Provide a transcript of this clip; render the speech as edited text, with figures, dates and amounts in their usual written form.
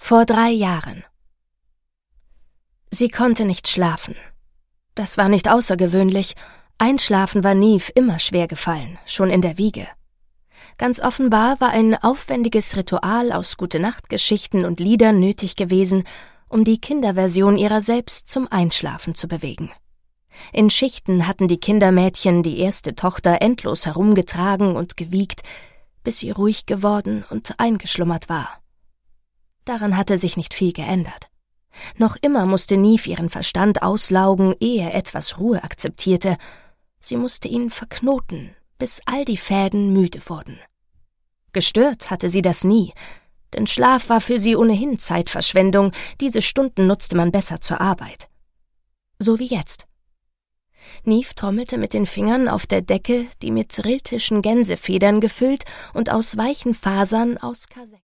Vor 3 Jahren. Sie konnte nicht schlafen. Das war nicht außergewöhnlich. Einschlafen war Niamh immer schwer gefallen, schon in der Wiege. Ganz offenbar war ein aufwendiges Ritual aus Gute-Nacht-Geschichten und Liedern nötig gewesen, um die Kinderversion ihrer selbst zum Einschlafen zu bewegen. In Schichten hatten die Kindermädchen die erste Tochter endlos herumgetragen und gewiegt, bis sie ruhig geworden und eingeschlummert war. Daran hatte sich nicht viel geändert. Noch immer musste Niamh ihren Verstand auslaugen, ehe er etwas Ruhe akzeptierte. Sie musste ihn verknoten, bis all die Fäden müde wurden. Gestört hatte sie das nie, denn Schlaf war für sie ohnehin Zeitverschwendung, diese Stunden nutzte man besser zur Arbeit. So wie jetzt. Niamh trommelte mit den Fingern auf der Decke, die mit riltischen Gänsefedern gefüllt und aus weichen Fasern aus